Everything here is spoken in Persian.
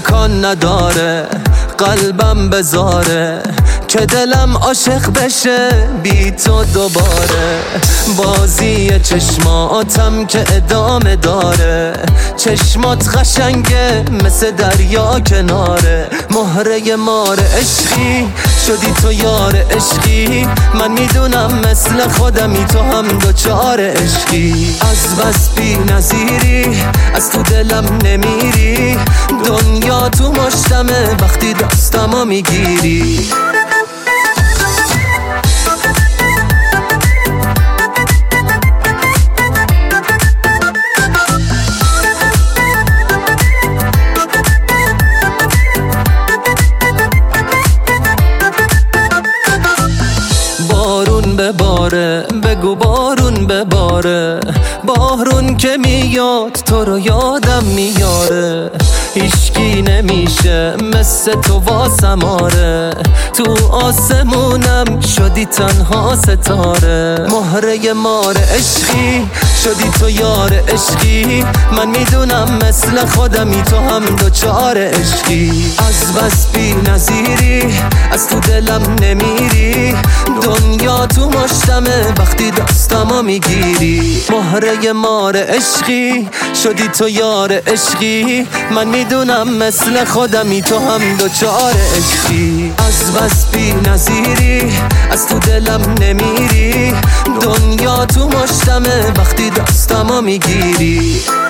امکان نداره قلبم بذاره که دلم عاشق بشه بی تو دوباره. بازی چشماتم که ادامه داره، چشمات قشنگه مثل دریا کناره. مهره مار عشقی شدی تو یار عشقی، من میدونم مثل خودمی تو هم دوچار عشقی. از بس بی نظیری از تو دلم نمیری، دنیا تو مشتمه وقتی دستمو میگیری. بارون بباره بگو بارون بباره، بارون که میاد تو رو یادم میاره. هیچکی نمیشه مثل تو واسم آره، تو آسمونم شدی تنها ستاره. مهره مار عشقی شدی تو یار عشقی، من میدونم مثل خودمی تو هم دوچار عشقی. از بس بی نظیری از تو دلم نمیری، دنیا تو مشتمه وقتی دستمو میگیری. مهره مار عشقی شدی تو یار عشقی، من میدونم مثل خودمی تو هم دوچار عشقی. از بس بی نظیری از تو دلم نمیری، دنیا تو مشتمه وقتی دستمو میگیری.